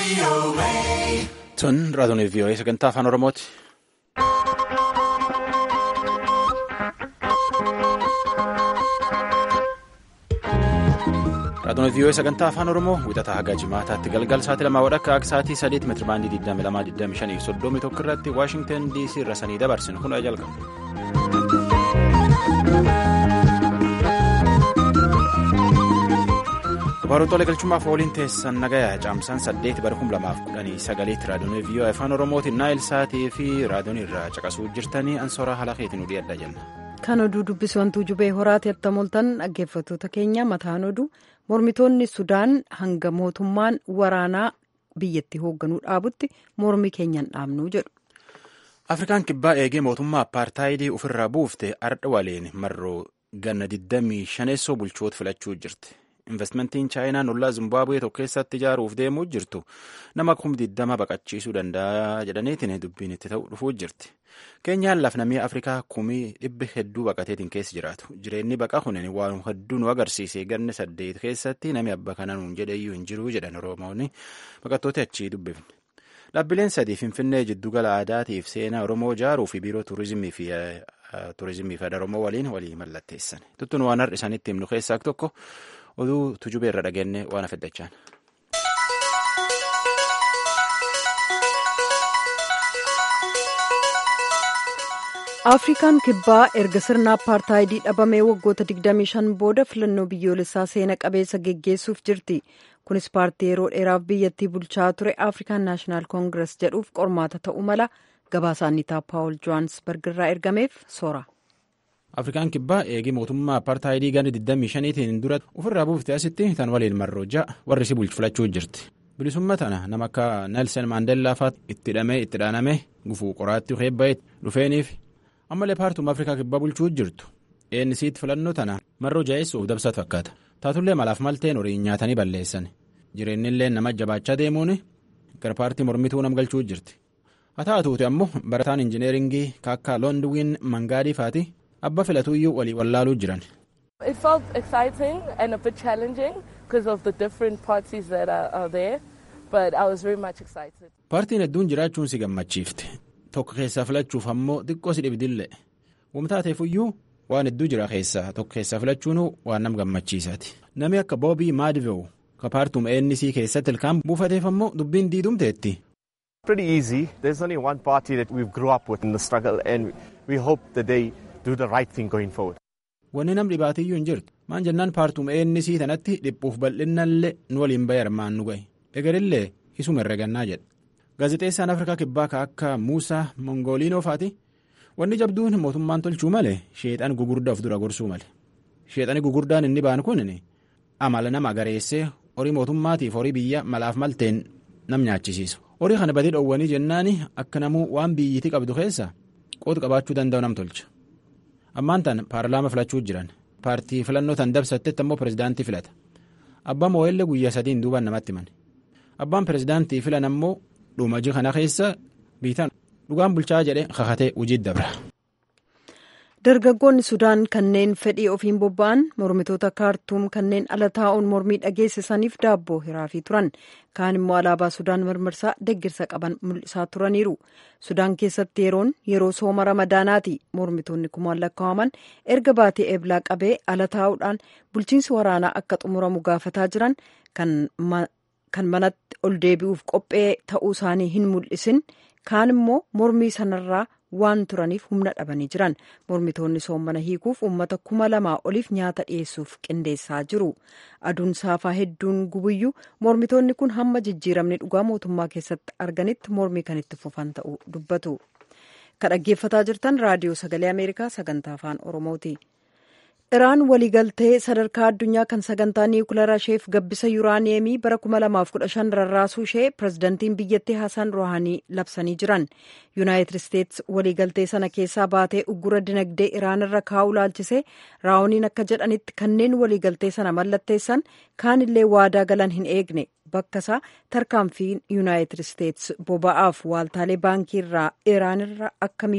Tun raadiyoo VOA sagantaa afaan Oromooti. Raadiyoo VOA sagantaa afaan Oromoo wixataa haga jimaataatti galgal sa'aatii 2 akka sa'aatii 3 meetira baandii 22,25 irratti Waashingtan DC irra sanii dabarsinu kun jalqaba. Baroota galchumaaf waliin teessan nagayaa caamsaan 8 bara 2019 raadiyoo VOA afaan Oromootiin Naayil Saatii fi raadiyoon irraa caqasuu jirtanii ansooraa haala keetiin oduu adda jenna. Kan oduu dubbisantuu jubee horaati attamoltan dhaggeeffattoota keenya mataan oduu mormitoonni Sudaan hanga mootummaan waraanaa biyyatti hoogganuu dhaabutti mormi keenyan dhaabnuu jedhu. Afrikaan kibbaa eegee mootummaa apartaayidii ofirraa buufte ardha waliin marroo ganna 25 bulchoota filachuu jirti. Investmentiin chaayinaa ollaa Zimbaabuwee tokko keessatti ijaaruuf deemuu jirtu nama 20 baqachiisuu danda'a jedhaniitiin dubbiin itti ta'u dhufuu jirti. Keenyaan lafnamii Afrikaa 100,000 hedduu baqateetiin keessa jiraatu. Jireenyi baqa kunin waan hedduu nu agarsiise ganna 8 keessatti namni abba kanaan jedhayyuu hin jiru jedhan Oromoonni baqattoota achii dubbifne. Dhaabbileen sadii Finfinnee jiddugala aadaatiif seenaa Oromoo ijaaruu fi biiroo tuurizimii fi aadaa Oromoo waliin walii mallatteessan. Tuttuun waan har'a isaaniitti himnu keessaa tokko. Oduu tujubee irra dhageenye waan afeddachaan. Afrikaan kibbaa erga sirna apartaayidii dhabamee waggoota 25 booda filannoo biyyoolessaa seena qabeessa geggeessuuf jirti. Kunis paartii yeroo dheeraaf biyyattii bulchaa ture Afrikaan Naashinaal Koongirees jedhuuf qormaata ta'uu mala gabaasaan Nitaa Paawul Johaansbarg irraa ergameef soora. Afrikaan kibbaa eegee mootummaa apartaayidii ganna 25tiin dura ofirraa buufte asitti tan waliin marroo ja'a warri si bulchu filachuu jirti. Bilisummaa tana nama akka Neelsen Maandeellaa fa'aatti itti dhaaname gufuu qoraatti heebba'ee dhufeeniif ammallee paartuuma Afrikaa kibbaa bulchuu jirtu. ENC'tti filannoo tana marroo jaa'essuuf dabsatu fakkaata. Taatullee malaaf malteen horiin nyaatanii balleessan. Jireennillee nama jabaachaa deemuun gara paartii mormituu nam galchuu jirti. Haa taatuuti ammoo barataan injineeringii kaakkaa Loondwiin Mangaadii fa'aati. Abba filatuuyyuu walii wallaaluu jiran. It felt exciting and a bit challenging because of the different parties that are there, but I was very much excited. Paartiin hedduun jiraachuun si gammachiifte. Tokko keessaa filachuuf ammoo xiqqoo si dhibdillee. Wamtaateefuyyuu waan hedduu jira keessaa tokko keessaa filachuun waan nam gammachiisaati. Namni akka Boobii Maadivew ka paartuuma ANC keessatti ilkaan buufateef ammoo dubbiin diidumteetti. Pretty easy. There's only one party that we've grew up with in the struggle and we hope that they do the right thing going forward. Wanni nam dhibaatiyyuu hin jirtu. Maan jennaan paartuuma ANC tanatti dhiphuuf bal'innallee nu waliin bahe armaan nu gahe. Egerillee isuma herregannaa jedha. Gaazexeessaan Afrikaa kibbaa akka Muusaa Mongooliinoo fa'aati. Wanni jabduun mootummaan tolchuu malee sheexan gugurdaa of dura gorsuu malee. Sheexani gugurdaan inni baan kun amala nama agareessee horii mootummaatiif horii biyya malaaf malteen nam nyaachisiisu. Horii kana badii dhoowwanii jennaani akka namuu waan biyyittii qabdu keessa qooda qabaachuu danda'u nam tolcha. Ammaan tan paarlaama filachuu jiran. Paartii filannoo tan dabsattetti ammoo pirezidaantii filata. Abbaan moo'ellee guyyaa 3 duubaan namatti himan. Abbaan pirezidaantii filan ammoo dhumaji kana keessa biitaan dhugaan bulchaa jedhee kakatee hojiitti dabra. Dargaggoonni Sudaan kanneen fedhii ofiin bobba'an mormitoota kaartuum kanneen ala taa'uun mormii dhageessisaniif daabboo hiraafii turan. Kaan immoo alaabaa Sudaan mirmirsaa deeggarsa qaban mul'isaa turaniiru. Sudaan keessatti yeroo sooma ramadaanaati. Mormitoonni kumaan lakkaa'aman erga baatee eeblaa qabee ala taa'uudhaan bulchiinsi waraanaa akka xumuramu gaafataa jiran kan manatti ol deebi'uuf qophee ta'uu isaanii hin mul'isin. Kaan immoo mormii sanarraa waan turaniif humna dhabanii jiran. Mormitoonni soomana hiikuuf uummata 2,000 oliif nyaata dhiyeessuuf qindeessaa jiru. Aduun saafaa hedduun gubuyyuu mormitoonni kun hamma jijjiiramni dhugaa mootummaa keessatti arganitti mormii kan itti fufan ta'uu dubbatu. Kan dhaggeeffataa jirtan raadiyoo sagalee Ameerikaa sagantaa afaan Oromooti. Iraan waliigaltee sadarkaa addunyaa kan sagantaa niwukilaraa isheef gabbisa yuuraaniyeemii bara 2015 rarraasuu ishee pirezidantiin biyyattii Hasan Rohaanii labsanii jiran. Yuunaayitid Isteets waliigaltee sana keessaa baatee uggura dinagdee Iraan irra kaa'uu laalchisee raawuniin akka jedhanitti kanneen waliigaltee sana mallatteessan kaanillee waadaa galan hin eegne. Bakka isaa tarkaanfiin Yuunaayitid Isteets boba'aaf waaltaalee baankii irraa Iraan irra akka miidhu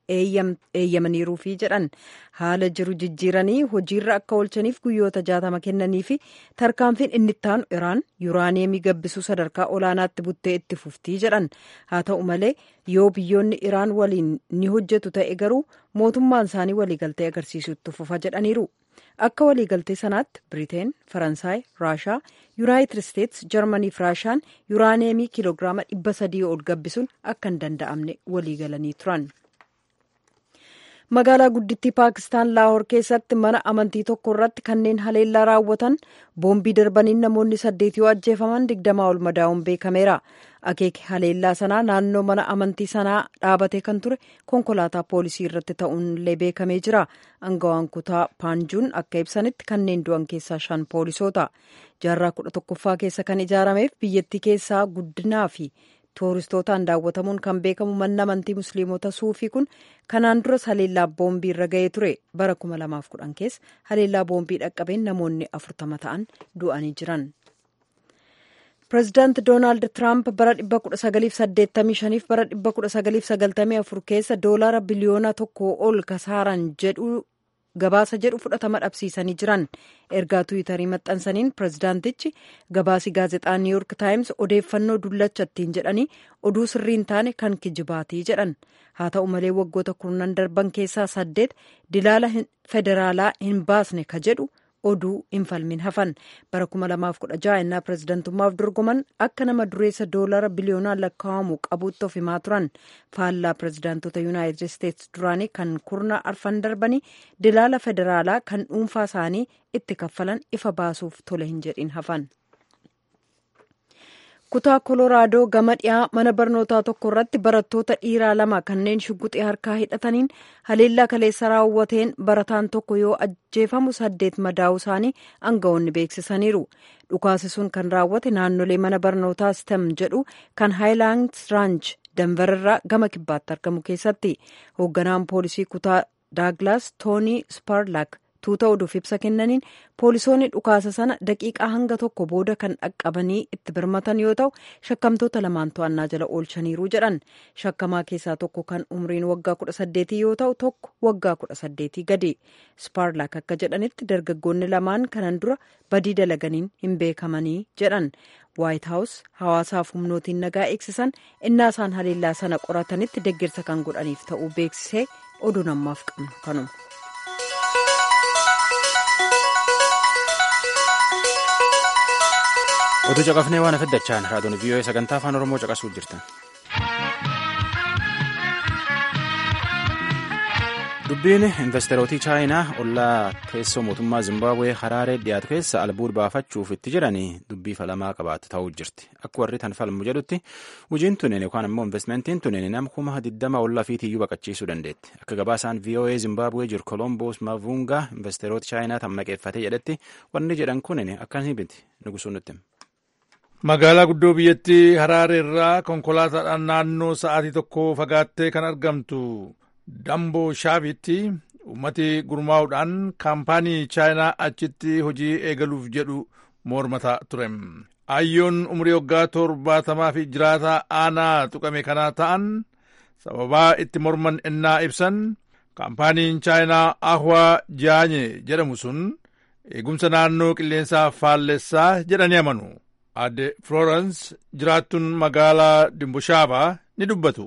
eeyyamaniiruufi jedhan haala jiru jijjiiranii hojiirra akka oolchaniif guyyoota 60 kennanii fi tarkaanfiin inni ittaanu Iraan yuuraaniyeemii gabbisuu sadarkaa olaanaatti buttee itti fuftii jedhan haa ta'u malee yoo biyyoonni Iraan waliin ni hojjetu ta'e garuu mootummaan isaanii waliigaltee agarsiisutti fufa jedhaniiru. Akka waliigaltee sanaatti Biriteen, Faransaay, Raashaa, Yuunaayitid Isteets, Jarmanii fi Raashaan yuuraaniyeemii kiiloogiraama 300 ol gabbisuun akka hin danda'amne waliigalanii turan. Magaalaa guddittii Paakistaan Laahoor keessatti mana amantii tokko irratti kanneen haleellaa raawwatan boombii darbaniin namoonni 8 yoo ajjeefaman 20 ol madaa'uun beekameera. Akeeki haleellaa sanaa naannoo mana amantii sanaa dhaabatee kan ture konkolaataa poolisii irratti ta'uunillee beekamee jira. Angawaan kutaa Paanjuun akka ibsanitti kanneen du'an keessaa 5 poolisoota. Jaarraa 11ffaa keessa kan ijaarameef biyyattii keessaa guddinaa fi tooristootaan daawwatamuun kan beekamu manni amantii musliimota suufii kun kanaan duras haleellaa boombii irra ga'ee ture. Bara 2010 keessa haleellaa boombii dhaqqabeen namoonni 40 ta'an du'anii jiran. Pireezidaanti Doonaald Tiraamp bara 1985 fi bara 1994 keessa doolaara biliyoona 1 ol kasaaran gabaasa jedhu fudhatama dhabsiisanii jiran. Ergaa Tiwiitarii maxxansaniin pireezidaantichi gabaasi gaazexaa New York Times odeeffannoo dullacha ittiin jedhanii oduu sirriin taane kan kijibaatii jedhan. Haa ta'u malee waggoota 10 darban keessaa 8 dilaala federaalaa hin baasne ka jedhu oduu hin falmin hafan. Bara 2016 innaa pireezidantummaaf dorgoman akka nama dureessa doolaara biliyoonaan lakkaa'amu qabuutti of himaa turan. Faallaa pireezidaantota Yuunaayitid Isteets duraanii kan kurna arfan darbanii dilaala federaalaa kan dhuunfaa isaanii itti kaffalan ifa baasuuf tole hin jedhin hafan. Kutaa Kolooraadoo gama dhiyaa mana barnootaa tokko irratti barattoota dhiiraa 2 kanneen shugguxii harkaa hidhataniin haleellaa kaleessa raawwateen barataan tokko yoo ajjeefamu 8 madaa'uu isaanii aangawoonni beeksisaniiru. Dhukaasi sun kan raawwate naannolee mana barnootaa STEM jedhu kan Haayilaandis Raanch Danverirraa gama kibbaatti argamu keessatti. Hoogganaan poolisii kutaa Daaglaas Toonii Sparlaak tuuta oduuf ibsa kennaniin poolisoonni dhukaasa sana daqiiqaa hanga tokko booda kan dhaqqabanii itti birmatan yoo ta'u shakkamtoota 2 to'annaa jala oolchaniiru jedhan. Shakkamaa keessaa tokko kan umriin waggaa 18 yoo ta'u tokko waggaa 18 gadi. Sparlaak akka jedhanitti dargaggoonni 2 kanan dura badii dalaganiin hin beekamanii jedhan. Waayit Haawus hawaasaaf humnootiin nagaa eegsisan innaa isaan haleellaa sana qoratanitti deeggarsa kan godhaniif ta'uu beeksisee oduu namaaf qabnu kanuma. Oduu caqafnee waan afiddachaan raadiyoon VOA sagantaa afaan Oromoo caqasuuf jirtan. Dubbiin investeerootii chaayinaa ollaa teessoo mootummaa Zimbaabuwee Haraaree dhiyaatu keessa albuuda baafachuuf itti jiranii dubbii falamaa qabaatu ta'uu jirti. Akka warri tan falmu jedhutti hojiin tunneen yookaan immoo investmentiin tunneen nama 20 ollaa fiitiyyuu baqachiisuu dandeetti. Akka gabaasaan VOA Zimbaabuwee jiru Kolomboos Mavungaa investeeroota chaayinaa tan maqeeffatee jedhetti wanni jedhan kunin akkasii miti nugusuun nutti. Magaalaa guddoo biyyattii Haraaree irraa konkolaataadhaan naannoo sa'aatii tokko fagaattee kan argamtu Damboo Shaavitti uummati gurmaa'uudhaan kaampaanii chaayinaa achitti hojii eegaluuf jedhu mormataa ture. Ayyoon umurii waggaa 70 fi jiraataa aanaa tuqame kanaa ta'an sababaa itti morman ennaa ibsan kaampaaniin chaayinaa Ahwaa Jaanye jedhamu sun eegumsa naannoo qilleensaa faallessaa jedhanii amanu. Adde Florence jiraattuun magaalaa Dimboshaabaa ni dubbatu.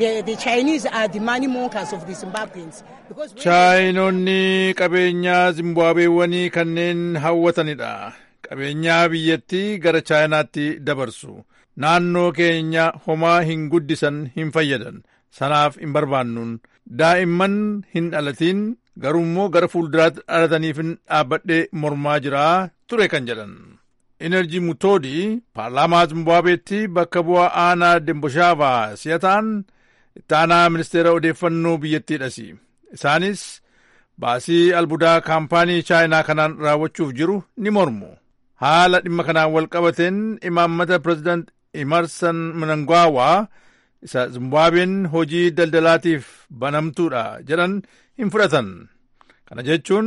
Chaayinoonni qabeenyaa Zimbaabuweewwanii kanneen hawwatanidha. Qabeenyaa biyyattii gara chaayinaatti dabarsu. Naannoo keenya homaa hin guddisan hin fayyadan. Sanaaf hin barbaannuun daa'imman hin dhalatiin garuummoo gara fuulduraatti dhalataniif dhaabbadhee mormaa jiraa ture kan jedhan. Enerjii Mutoodii paarlaamaa Zimbaabuweetti bakka bu'aa aanaa Dimboshaabaa si'a ta'an itti aanaa ministeera odeeffannoo biyyattiidhas. Isaanis baasii albuudaa kaampaanii chaayinaa kanaan raawwachuuf jiru ni mormu. Haala dhimma kanaan wal qabateen imaammata pireezidaant Emerson Mnangagwa isa Zimbaabuween hojii daldalaatiif banamtuudha jedhan hin fudhatan. Kana jechuun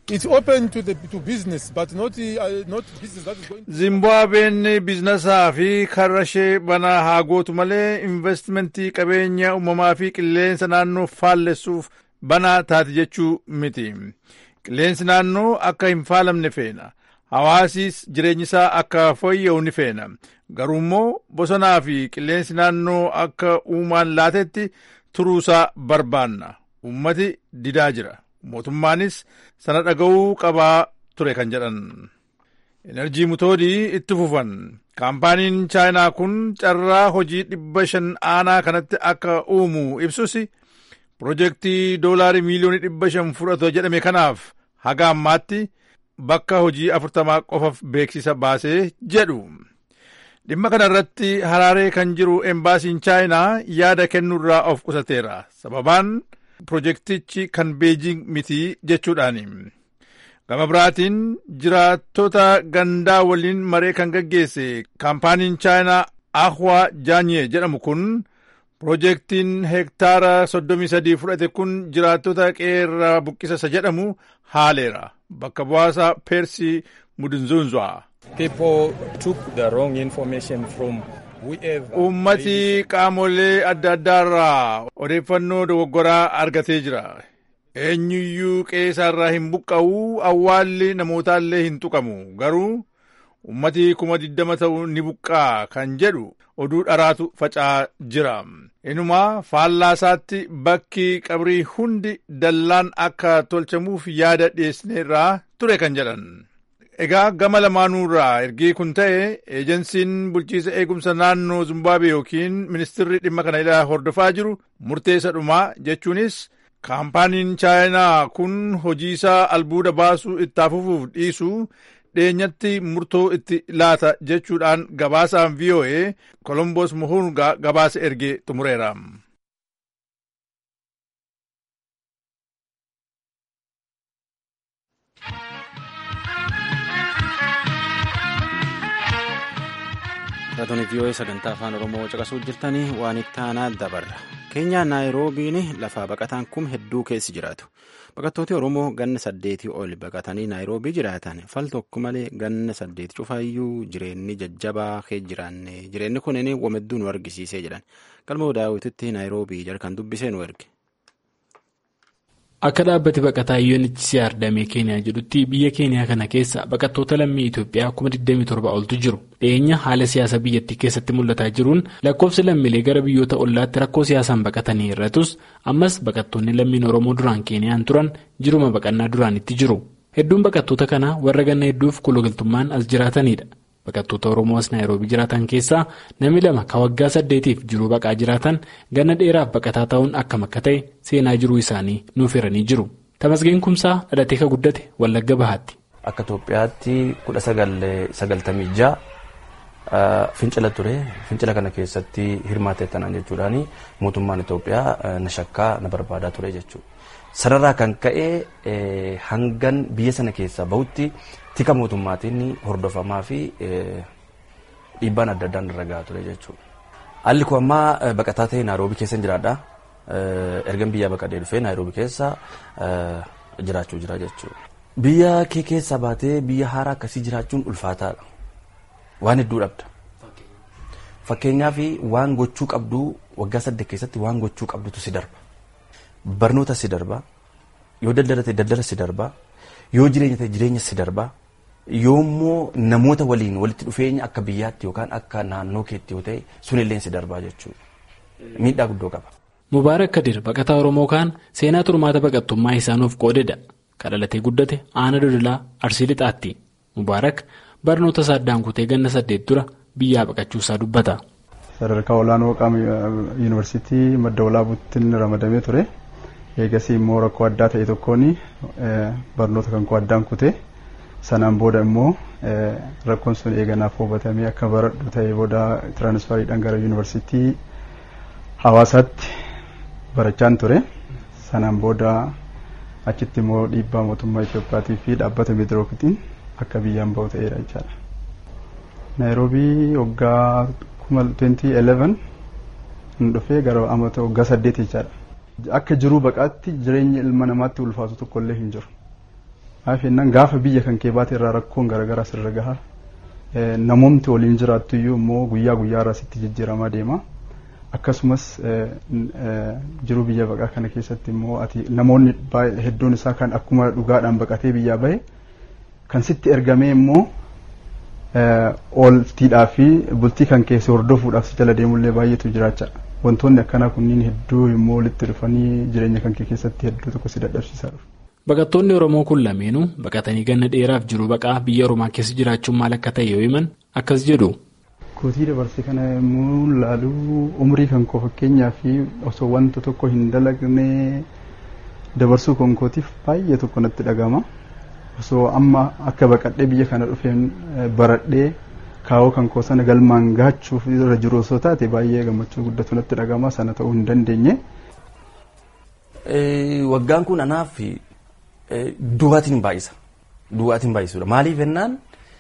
It's open to business, but not business that is going. Zimbabween biizinasaa fi karra ishee banaa haa gootu malee investmentii qabeenya uumamaa fi qilleensa naannoo faallessuuf banaa taati jechuu miti. Qilleensi naannoo akka hin faalamne feena. Hawaasiis jireenyi isaa akka fooyya'u ni feena. Garuu immoo bosonaa fi qilleensi naannoo akka uumaan laatetti turuusaa barbaanna. Uummati didaa jira. Mootummaanis sana dhaga'uu qabaa ture kan jedhan. Enerjii mutoodii itti fufan. Kaampaaniin chaayinaa kun carraa hojii 500 aanaa kanatti akka uumu ibsus piroojeektii $500 miliyoonii fudhatu jedhame kanaaf haga ammaatti bakka hojii 40 qofaaf beeksisa baasee jedhu. Dhimma kana irratti Haraaree kan jiru embaasiin chaayinaa yaada kennuurraa of qusateera. Sababaan piroojeektichi kan Beejing miti jechuudhaani. Gama biraatiin jiraattota gandaa waliin maree kan gaggeesse kaampaaniin chaayinaa Ahwa Jaanye jedhamu kun piroojeektiin hektaara 33 fudhate kun jiraattota qeerraa buqqisa jedhamu haaleera. Bakka bu'aasaa Persii Mudunzunzwaa. People took the wrong information from Uummati qaamolee adda addaarraa odeeffannoo dogoggoraa argatee jira. Eenyuyyuu qe'eerraa hin buqqa'u, awwaalli namootaallee hin tuqamu. Garuu uummati 20,000 ta'u ni buqqaa kan jedhu oduu dharaatu faca'aa jira. Inumaa faallaasaatti bakki qabrii hundi dallaan akka tolchamuuf yaada dhiyeessineerraa ture kan jedhan. Egaa gama lamaanuurraa ergii kun ta'e eejensiin bulchiisa eegumsa naannoo Zimbabwe yookiin ministirri dhimma kana ilaa hordofaa jiru murteessa dhumaa jechuunis kaampaaniin chaayinaa kun hojiisaa albuuda baasuu itti fufuuf dhiisu dheenyatti murtoo itti laata jechuudhaan gabaasaan VOA Kolomboos Muhunga gabaasa ergee xumureera. Raadiyoo VOA sagantaa afaan Oromoo caqasuu jirtanii waan itti aanaa dabarra. Keenyaa Naayiroobiin lafa baqataan kum hedduu keessi jiraatu. Baqattooti Oromoo ganna 8 ol baqatanii Naayiroobii jiraatan fal tokko malee ganna 8 cufaayyuu jireenyi jajjabaa kee jiraanne jireenyi kunin wamedduu nu argisiisee jedhan. Galmoo daawwititti Naayiroobii jarkan dubbisee nu erge. Akka dhaabbati baqataa UNHCR damee Keeniyaa jedhutti biyya Keeniyaa kana keessa baqattoota lammii Itoophiyaa 27,000 oltu jiru. Dhiyeenya haala siyaasa biyyattii keessatti mul'ataa jiruun lakkoofsi lammiilee gara biyyoota ollaatti rakkoo siyaasaan baqatanii irratus ammas baqattoonni lammiin Oromoo duraan Keeniyaan turan jiruma baqannaa duraanitti jiru. Hedduun baqattoota kanaa warra ganna hedduuf kologaltummaan as jiraatanidha. Baqattoota Oromoo as Naayiroobii jiraatan keessaa namni 2 ka waggaa 8tiif jiruu baqaa jiraatan ganna dheeraaf baqataa ta'uun akkam akka ta'e seenaa jiruu isaanii nuuf hiranii jiru. Tamasgeen Kumsaa dhalatee ka guddate Wallagga Bahaatti. Akka Itoophiyaatti 1996 fincila ture. Fincila kana keessatti hirmaatee tanaan jechuudhaani mootummaan Itoophiyaa na shakkaa na barbaadaa ture jechuudha. Sararraa kan ka'e hangan biyya sana keessaa bahutti tika mootummaatiin hordofamaa fi dhiibbaan adda addaan irra gahaa ture jechuudha. Haalli kun ammaa baqataa ta'e Naayiroobii keessa jiraadha. Ergan biyya baqadee dhufee Naayiroobii keessa jiraachuu jira jechuudha. Biyya kee keessaa baatee biyya haaraa akkasii jiraachuun ulfaataadha. Waan hedduu dhabda. Fakkeenyaaf waan gochuu qabdu waggaa 8 keessatti waan gochuu qabdutu si darba. Barnoota si darba. Yoo daldala ta'e daldala si darba. Yoo jireenya ta'e jireenya si darba. Yoommoo namoota waliin walitti dhufeenya akka biyyaatti yookaan akka naannoo keetti yoo ta'e sunillee si darbaa jechuudha. Miidhaa guddoo qaba. Mubaarak Kadir baqataa Oromoo kaan seenaa turmaata baqattummaa isaanuuf qoodedha. Kadhalatee guddate Aana Dodolaa Arsii Lixaatti. Mubaarak barnoota isaa addaan kutee ganna 8 dura biyyaa baqachuusaa dubbata. Sadarkaa olaanoo qaama yuunivarsiitii madda walaabuutti ramadamee ture. Eegasii immoo rakkoo addaa ta'e tokkoon barnoota kan koo addaan kutee sanaan booda immoo rakkoon sun eeganaaf hubatamee akka baradhu ta'e booda tiraansfariidhaan gara yuunivarsiitii Hawaasaatti barachaan ture. Sanaan booda achitti immoo dhiibbaa mootummaa Itoophiyaatii fi dhaabbata Meedirooktiin akka biyyaan bahu ta'eera jechaadha. Naayiroobii waggaa 2011 hin dhufee gara amata waggaa 8 jechaadha. Akka jiruu baqaatti jireenya ilma namaatti ulfaatu tokkollee hin jiru. Afeennan gaafa biyya kan kee baate irraa rakkoon garaagaraa sirra gaha. Namoomti waliin jiraattu iyyuu immoo guyyaa guyyaarraa sitti jijjiiramaa deema. Akkasumas jiruu biyya baqaa kana keessatti immoo namoonni hedduun isaa kan akkuma dhugaadhaan baqatee biyyaa bahe kan sitti ergamee immoo ooltiidhaa fi bultii kan keessa hordofuudhaaf si jala deemullee baay'eetu jiraacha. Wantoonni akkanaa kunniin hedduu immoo walitti dhufanii jireenya kan kee keessatti hedduu tokko si dadhabsiisaa dhufu. Baqattoonni Oromoo kun lameenuu baqatanii ganna dheeraaf jiru baqaa biyya Oromaa keessa jiraachuun maal akka ta'e yoo himan akkas jedhu. Kootii dabarsee kana immoo laaluu umrii kan koo fakkeenyaa fi osoo wanta tokko hin dalagne dabarsuu kan kootiif baay'ee tokko natti dhagama. Osoo amma akka baqadhee biyya kana dhufeen baradhee kaawoo kan koo sana galmaan gaachuuf irra jiru osoo taate baay'ee gammachuu guddatu natti dhagama sana ta'uu hin dandeenye. Waggaan kun anaaf duwwaatiin baay'isa. Duwwaatiin baay'isuudha. Maaliif jennaan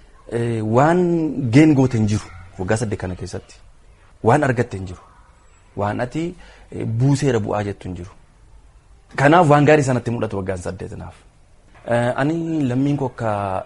waan geen goote hin jiru waggaa 8 kana keessatti. Waan argatte hin jiru. Waan ati buuseera bu'aa jettu hin jiru. Kanaaf waan gaarii sanatti mul'atu waggaan 8 naaf. Ani lammiin koo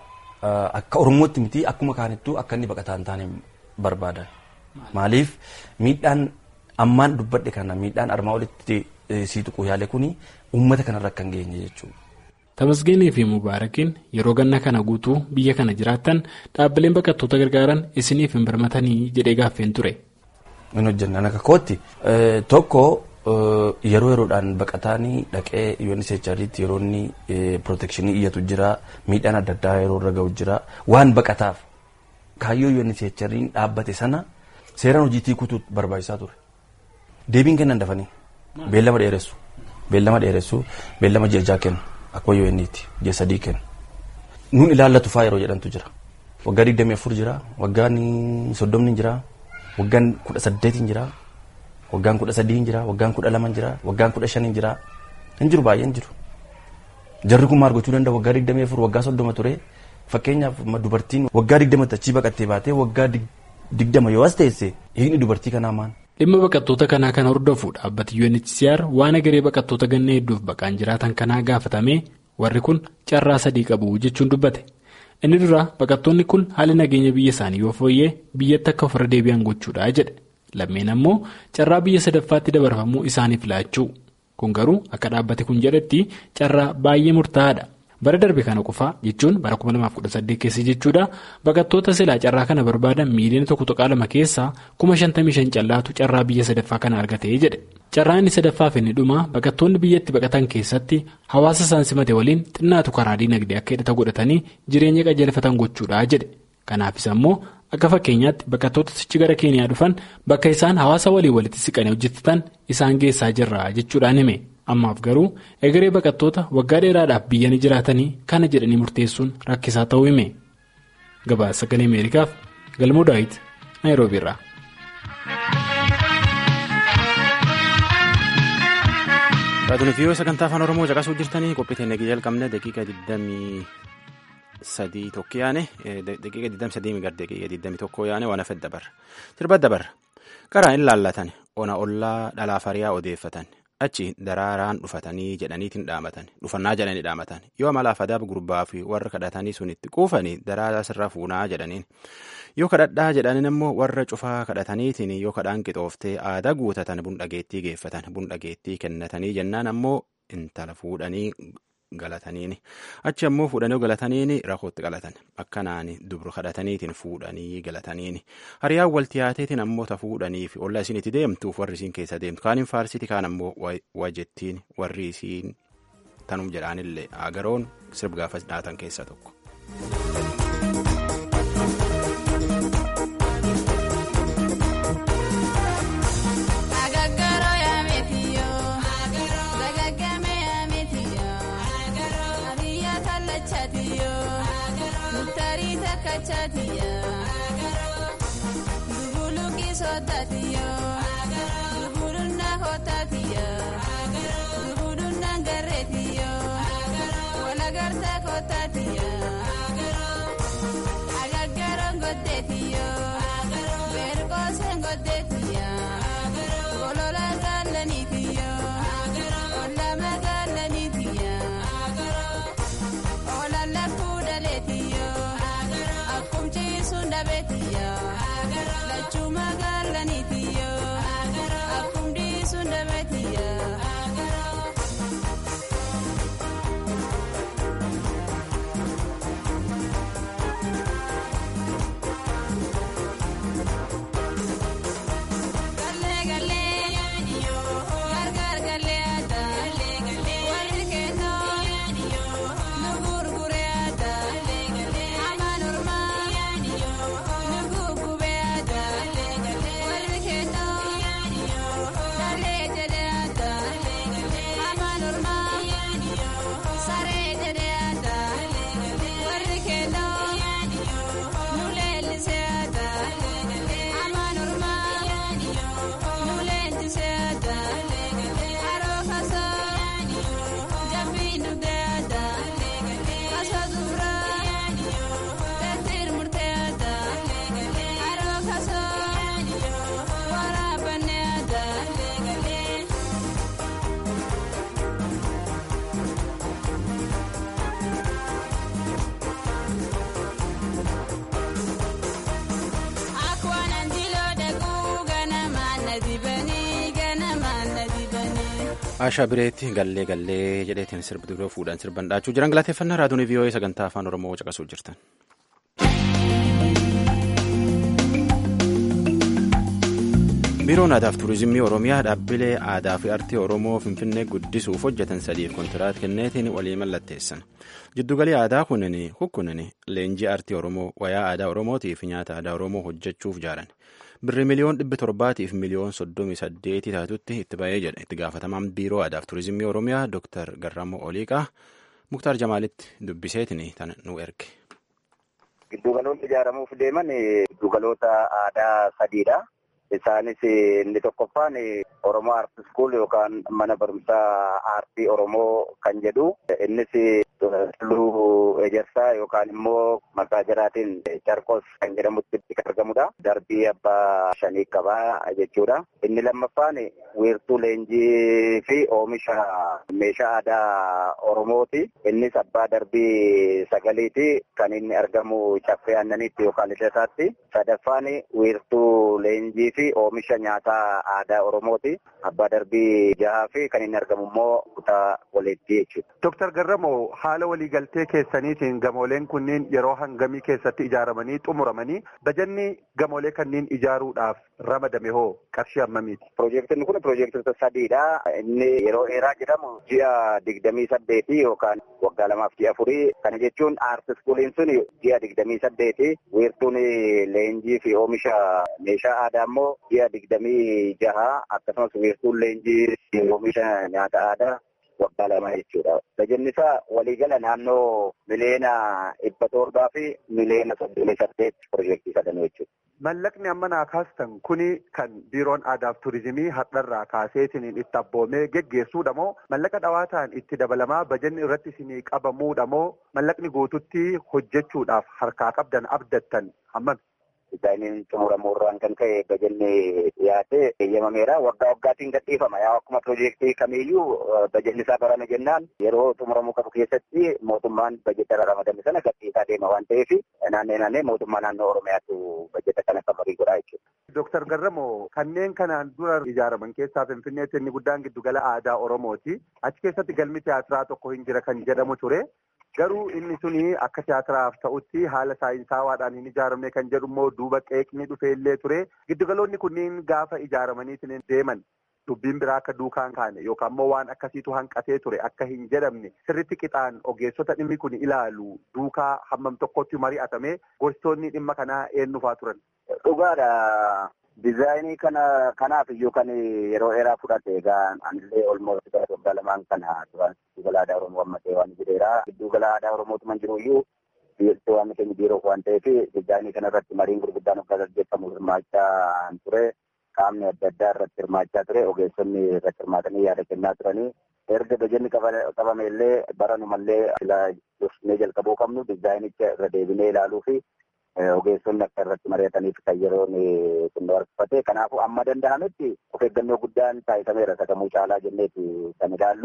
akka Oromootti miti akkuma kaanittuu akka inni baqataa hin taane barbaada. Maaliif miidhaan ammaan dubbadhe kana miidhaan armaa olitti sii tuquu yaale kuni uummata kanarra kan geenye jechuudha. Tamasgeenii fi Mubaarakiin yeroo ganna kana guutuu biyya kana jiraattan dhaabbileen baqattoota gargaaran isiniif hin birmatanii jedhee gaaffeen ture. Min hojjennan akka kootti tokko yeroo yeroodhaan baqataanii dhaqee UNHCR'tti yeroo inni protekshinii iyyatu jira miidhaan adda addaa yeroo irra ga'u jira waan baqataaf kaayyoo UNHCR'n dhaabbate sana seeraan hojiitii kutuu barbaachisaa ture. Deebiin kennan dafanii beellama dheeressu beellama ji'a 6 kennu akkuma UN'tti ji'a 3 kennu. Nuun ilaallatu fa'aa yeroo jedhantu jira. Waggaa 24 jira, waggaan 30 jira, waggaan 18 jira. Waggaan 13 jira, waggaan 12 jira, waggaan 15 jira. Hin jiru baay'een jiru. Jarri kun maal gochuu danda'a waggaa 24 waggaa 30 ture. Fakkeenyaaf dubartiin waggaa 20 achii baqattee baatee waggaa 20 yoo as teesse hiikni dubartii kanaa maal? Dhimma baqattoota kanaa kan hordofu dhaabbati UNHCR waan agaree baqattoota ganna hedduuf baqaan jiraatan kanaa gaafatame warri kun carraa 3 qabu jechuun dubbate. Inni dura baqattoonni kun haala nageenya biyya isaanii yoo fooyyee biyyatti akka ofirra deebi'an gochuudha jedhe. Lammeen ammoo carraa biyya sadaffaatti dabarfamuu isaaniif laachuu kun garuu akka dhaabbate kun jedhetti carraa baay'ee murtaa'aadha. Bara darbe kana qofaa jechuun bara 2018 keessa jechuudha baqattoota silaa carraa kana barbaadan miiliyoona 1.2 keessaa 55,000 callaatu carraa biyya sadaffaa kana argatee jedhe. Carraa inni sadaffaaf inni dhuma baqattoonni biyyatti baqatan keessatti hawaasa isaan simate waliin xinnaatu karaa diinagdee akka hidhata godhatanii jireenya qajeelfatan gochuudha jedhe. Kanaafis ammoo akka fakkeenyaatti baqattoota sichi gara Keeniyaa dhufan bakka isaan hawaasa walii walitti siqanii hojjetatan isaan geessaa jirra jechuudhaan hime. Ammaaf garuu egeree baqattoota waggaa dheeraadhaaf biyya ni jiraatanii kana jedhanii murteessuun rakkisaa ta'uu hime. Gabaasa Sagalee Ameerikaaf Galmoo Daawit Naayiroobiirraa. Raadiyoo fi sagantaa afaan Oromoo caqasuu jirtanii qophii nagee jalqabne daqiiqa 23 tokko yaane daqiiqa 23 gara daqiiqa 21 yaane waan hafe dabarra. Sirba dabarra. Karaa hin laallatan ona ollaa dhalaaf hariyaa odeeffatan. Achi daraaraan dhufatanii jedhaniitiin dhaamatan dhufannaa jedhanii dhaamatan yoo amalaaf adaaba gurbaa fi warra kadhatanii sun itti quufanii daraaraa sirra fuunaa jedhaniin yoo kadhadhaa jedhaniin immoo warra cufaa kadhataniitiin yoo kadhaan qixooftee aadaa guutatan bundhageettii geeffatan bundhageettii kennatanii jennaan ammoo intala fuudhanii galataniini achi ammoo fuudhanii galataniini rakootti qalatan akkanaan dubru kadhataniitiin fuudhanii galataniini hariyaan waltiyaateetiin ammoo ta fuudhanii fi ollaa isin itti deemtuuf warri isin keessa deemtu kaaniin faarsiti kaan ammoo wajettiin warri isin tanum jedhaanillee agaroon sirba gaafas dhaatan keessa tokko. Chatiya, Buluki sotatiya, Buluna hotatiya, Buluna garetiya, Walagarta hotatiya, Agagaron godetiya, Bergosen godetiya, Golola galanitiya, Olama galanitiya, Olala dhabeetiyya lachuu magaalanitiyya akkumdi sun dhabeetiyya. Ashaa bireetti gallee jedheetiin sirbi duree fuudhan sirban dhaachuu jiran galateeffannaa raadiyoon VOA sagantaa afaan Oromoo caqasuu jirtan. Biiroon Aadaa fi Turizimii Oromiyaa dhaabbilee aadaa fi aartii Oromoo Finfinnee guddisuuf hojjetan sadiif kontiraat kenneetiin walii mallatteessan. Jiddugalii aadaa kunniin leenjii aartii Oromoo, wayaa aadaa Oromootii fi nyaata aadaa Oromoo hojjechuuf jaaran. Birri miliyoon 700 fi miliyoon 38 taatutti itti ba'ee jedha itti gaafatamaan biiroo aadaa fi turizimii Oromiyaa Dr. Garrammoo Oliiqaa Muktaar Jamaalitti dubbiseetiin tan nu erge. Giddugaloonni ijaaramuuf deeman giddugaloota aadaa sadiidha. Isaanis inni tokkoffaan Oromoo Aarti School yookaan mana barumsaa aartii Oromoo kan jedhu. Innis Tulluu Ejersaa yookaan immoo maqaa jiraatiin Carqos kan jedhamutti kan argamudha. Darbii abbaa shanii qabaa jechuudha. Inni lammaffaan wiirtuu leenjii fi oomisha meeshaa aadaa Oromooti. Innis abbaa darbii sagaliiti kan inni argamu caffee aannaniitti yookaan Lidataatti. Sadaffaan wiirtuu leenjii fi oomisha nyaataa aadaa Oromooti. Abbaa darbii jahaa fi kan inni argamu immoo kutaa waliitti jechuudha. Dr. Garrammoo haala waliigaltee keessaniitiin gamooleen kunniin yeroo hangamii keessatti ijaaramanii xumuramanii bajanni gamoolee kanneen ijaaruudhaaf ramadame hoo qarshii hammamiiti? Piroojeektiin kun piroojeektoota sadiidha. Inni yeroo dheeraa jedhamu ji'a 28 yookaan waggaa 2-4. Kana jechuun aarti iskuuliin sun ji'a 28, wiirtuun leenjii fi oomisha meeshaa aadaa immoo ji'a 26 akkasumas wiirtuun leenjii fi oomisha nyaata aadaa waggaa 2 jechuudha. Bajanni isaa waliigala naannoo miliyoona 700 fi miliyoona 38 piroojeektii sadanuu jechuudha. Mallaqni amma naa kaastan kuni kan biiroon aadaa fi turizimii har'arraa kaaseetiin itti abboomee geggeessuudha moo mallaqa dhawaataan itti dabalamaa bajanni irratti isinii qabamuudha moo mallaqni guututti hojjechuudhaaf harkaa qabdan abdattan hammam? Isaaniin xumuramuurraan kan ka'e bajanni dhiyaate eeyyamameera. Waggaa waggaatiin gadhiifama. Yaa akkuma piroojeektii kamiiyyuu bajanni isaa barame jennaan yeroo xumuramuu qabu keessatti mootummaan bajeta ramadame sana gadhiisaa deema waan ta'eef naannee mootummaa naannoo Oromiyaatu bajeta kana kamarii godhaa jechuudha. Dr. Garrammoo kanneen kanaan dura ijaaraman keessaa Finfinneetti inni guddaan giddugala aadaa Oromooti. Achi keessatti galmi tiyaatiraa tokko hin jira kan jedhamu ture. Garuu inni suni akka tiyaatiraaf ta'utti haala saayinsaawaadhaan hin ijaaramne kan jedhu immoo duuba qeeqni dhufeellee ture. Giddugaloonni kunniin gaafa ijaaramanii deeman dubbiin biraa akka duukaan kaane yookaan immoo waan akkasiitu hanqatee ture akka hin jedhamne sirritti qixaan ogeessota dhimmi kun ilaalu duukaa hammam tokkotti mari'atame gorsitoonni dhimma kanaa eenyufaa turan. Dhugaadha. Dizaayinii kanaaf iyyuu kan yeroo dheeraa fudhate egaa anillee olmooti waggaa lamaan kana duraan giddugala aadaa Oromoo ammatee waan jedheera. Giddugala aadaa Oromootu man jiru iyyuu biyyattii waan keenya biiroo waan ta'eef dizaayinii kana irratti mariin gurguddaan akka gaggeeffamu hirmaachaa ture. Qaamni adda addaa irratti hirmaachaa ture. Ogeessonni irratti hirmaatanii yaada kennaa turanii. Erga bajanni qabame illee baranumallee dursnee jalqabuu qabnu dizaayinicha irra deebinee ilaaluu fi ogeessonni akka irratti mari'ataniif kan yeroon kun barsiifate. Kanaafuu amma danda'ametti of eeggannoo guddaan taasifameera sagamuu caalaa jenneeti kan ilaallu.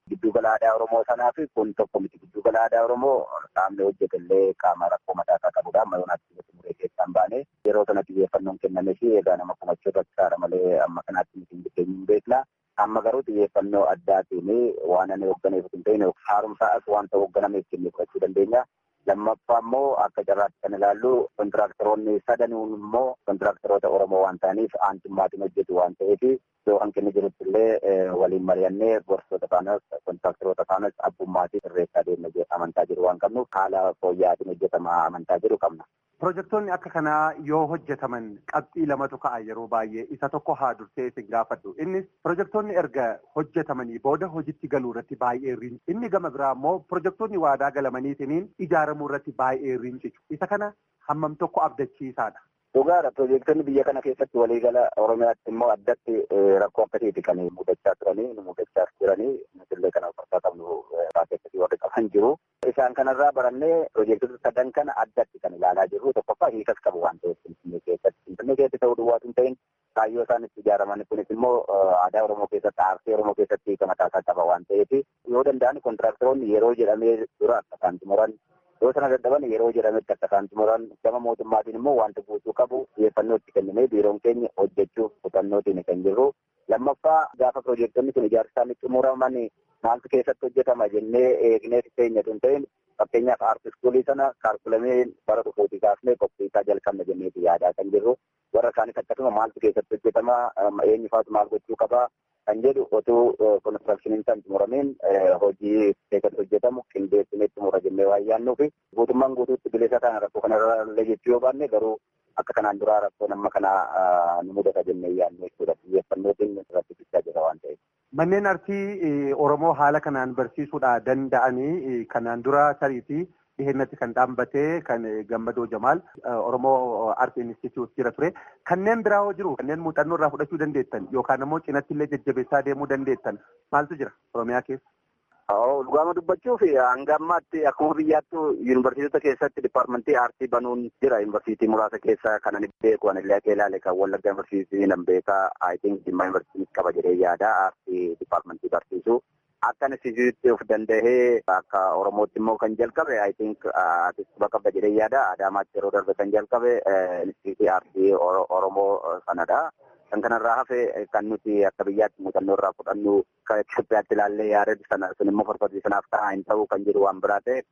giddugala aadaa Oromoo sanaa fi kun tokko miti. Giddugala aadaa Oromoo qaamni hojjetellee qaama rakkoo mataa isaa qabudha. Amma yoonaatti muree keessaan baane yeroo sana xiyyeeffannoon kennamee fi egaa nama kumachuu irratti saara malee amma kanaatti miti hin beekna. Amma garuu xiyyeeffannoo addaatiin waan ani hoogganeef hin ta'in haaromsaas wanta hoogganameef kennee fudhachuu dandeenya. Lammaffaa immoo akka carraatti kan ilaallu kontiraaktaroonni sadanuun immoo kontiraaktaroota Oromoo waan ta'aniif aantummaatiin hojjetu waan ta'eef yoo hanqinni jirutti illee waliin mari'annee gorsitoota kaanas kontiraaktaroota kaanas abbummaatiin sirreessaa deemna amantaa jiru waan qabnuuf haala fooyya'aatiin hojjetamaa amantaa jiru qabna. Pirojektoonni akka kanaa yoo hojjetaman qabxii lamatu ka'a yeroo baay'ee isa tokko haa dursee isin gaafadhu. Innis pirojektoonni erga hojjetamanii booda hojiitti galuu irratti baay'ee rincicu. Inni gama biraa immoo pirojektoonni waadaa galamaniitiin ijaaramuu irratti baay'ee rincicu. Isa kana hammam tokko abdachiisaadha. Dhugaadha pirojektoonni biyya kana keessatti waliigala Oromiyaatti immoo addatti rakkoo akkasiiti kan mudachaa turanii nu mudachaa jiranii nutillee kana fakkaata qabnu baay'eetti warri qaban jiru. Isaan kanarraa barannee pirojektoota sadan kana addatti kan ilaalaa jirru tokkoffaa hiikas qabu waan ta'eef Finfinnee keessatti ta'uu duwwaatu hin ta'in kaayyoo isaan itti ijaaraman kunis immoo aadaa Oromoo keessatti aartii Oromoo keessatti hiika mataa isaa qaba waan ta'eef yoo danda'an kontiraaktaroonni yeroo jedhamee dura akka isaan xumuran yoo sana dadhaban yeroo jedhametti akka isaan xumuran gama mootummaatiin immoo wanta guutuu qabu xiyyeeffannoo itti kennamee biiroon keenya hojjechuuf kutannootiin kan jirru. Lammaffaa gaafa pirojektoonni kun ijaarsa isaanii xumuraman maaltu keessatti hojjetama jennee eegnee teenyatu hin ta'in fakkeenyaaf aartii iskuulii sana kaalkulamee bara dhufuutii kaasnee qophiisaa jalqabna jenneeti yaadaa kan jirru warra isaanis akkasuma maaltu keessatti hojjetama eenyufaatu maal gochuu qaba kan jedhu otuu konistiraakshiniin san xumurameen hojii keessatti hojjetamu qindeessinee xumura jennee waan yaannuufi guutummaan guutuutti bilisa kana rakkoo kanarra illee jechuu yoo baanne garuu akka kanaan duraa rakkoon amma kana nu mudata jennee yaannu jechuudha. Xiyyeeffannootiin irratti fixaa jira waan ta'eef. Manneen aartii Oromoo haala kanaan barsiisuudha danda'anii kanaan dura sariitii dhihennatti kan dhaabbatee kan Gammadoo Jamaal Oromoo Art Institute jira ture. Kanneen biraa hoo jiru kanneen muuxannoo irraa fudhachuu dandeettan yookaan immoo cinatti illee jajjabeessaa deemuu dandeettan maaltu jira Oromiyaa keessa? Dhugaama dubbachuuf hanga ammaatti akkuma biyyaattu yuunivarsiitota keessatti dipaartimentii aartii banuun jira. Yuunivarsiitii muraasa keessa kan ani beeku ani illee akka ilaale kan Wallagga yuunivarsiitii nan beekaa I think Jimmaa yuunivarsiitii qaba jedhee yaada aartii dipaartimentii barsiisu. Akka instituutti of danda'ee akka Oromootti immoo kan jalqabe I think artistii qabda jedhee yaada. Adaamaatti yeroo darbe kan jalqabe instituutii aartii Oromoo sanadha. Kan kanarraa hafe kan nuti akka biyyaatti muuxannoo irraa fudhannu kan Itoophiyaatti ilaallee yaada sana sun immoo farfarsiisanaaf ta'a hin ta'u kan jedhu waan biraa ta'e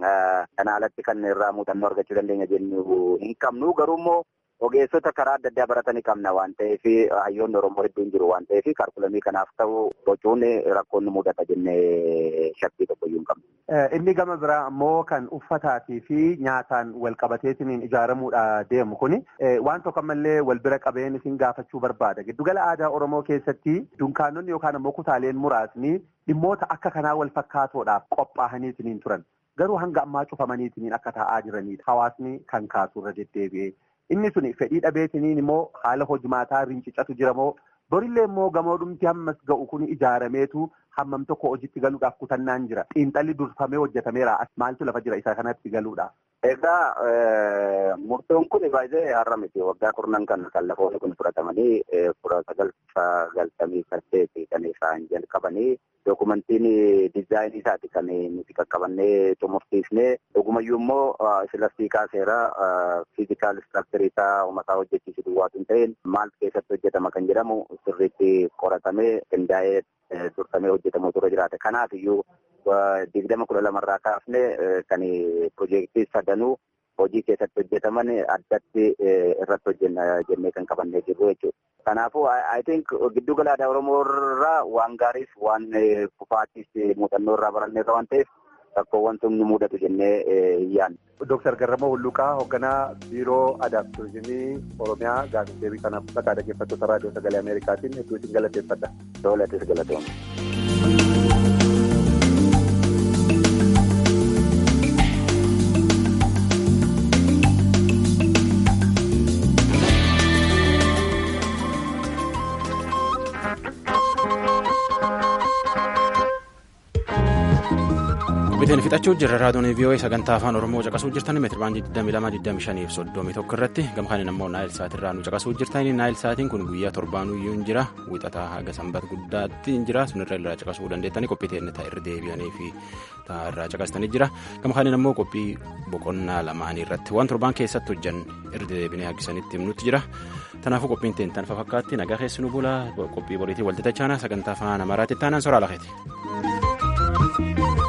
kana alatti kan irraa muuxannoo argachuu dandeenya jennu hin qabnu garuu immoo ogeessota karaa adda addaa baratanii qabna waan ta'eef hayyoonni Oromoo hedduun jiru waan ta'eef kaalkulamii kanaaf ta'u bocuun rakkoon mudata jennee shakkii tokkoyyuu hin qabnu. Inni gama biraa ammoo kan uffataatii fi nyaataan wal qabateetiin ijaaramuudha deemu kuni waan tokko ammallee wal bira qabeen isin gaafachuu barbaada. Giddugala aadaa Oromoo keessatti dunkaanonni yookaan ammoo kutaaleen muraasni dhimmoota akka kanaa wal fakkaatoodhaaf qophaa'aniitiin turan. Garuu hanga ammaa cufamaniitiin akka taa'aa jiranidha. Hawaasni kan kaasu irra deddeebi'ee. Inni suni fedhii dhabeetiniin immoo haala hojimaataa rincicatu jira moo borillee immoo gamoodhumti hammas ga'u kun ijaarameetu hammam tokko hojiitti galuudhaaf kutannaan jira. Xiinxalli durfamee hojjetameera. Maaltu lafa jira isa kanatti galuudhaaf? Egaa murtoon kun baay'ee har'a miti waggaa kurnan kan lafoonni kun fudhatamanii 1998 kan isaan jalqabanii dokumentiin diizaayinii isaati kan nuti qaqqabannee xumursiisnee dhugumayyuu immoo silastii kaaseera fiizikaal istiraaktarii isaa uummataa hojjechiisu duwwaatu hin ta'in maal keessatti hojjetama kan jedhamu sirriitti qoratamee qindaa'ee dursamee hojjetamuu ture jiraate. Kanaaf iyyuu 2012 irraa kaafnee kan piroojeektii sadanuu hojii keessatti hojjetaman addatti irratti hojjenna jennee kan qabannee jirru jechuudha. Kanaafuu I think giddugala aadaa Oromoo irraa waan gaariis waan kufaatiis muuxannoo irraa baranneerra waan ta'eef rakkoowwan sun nu mudatu jennee hin yaadne. Dooktar Garramoo Hulluqaa hoogganaa biiroo aadaa fi turizimii Oromiyaa gaafii deebii kanaaf maqaa dhaggeeffattoota raadiyoo sagalee Ameerikaatiin hedduu isin galateeffadha. Doolattis galatoomna. fixachuu jirra raadiyoon VOA sagantaa afaan oromoo caqasuu jirtan meetirabaandii 22,25 irratti gamkaaniin ammoo naayil saatirraa nu caqasuu jirtan naayil saatiin kun guyyaa torbaanuyyuu hin jira wixataa haga sanbata guddaatti hin jira sunirra irraa caqasuu dandeettanii qophii teenne ta'a irra deebi'anii fi ta'a irraa caqastanii jira gamkaaniin ammoo qophii boqonnaa lamaanii irratti waan torbaan keessatti hojjan irra deebiinee haggisanitti himnutti jira tanaafuu qophiin teentan fakkaatti nagaa keessanuu bulaa qophii boriitii walxixachaana sagantaa afaan amaaraatti taanaan soraa lafeeti.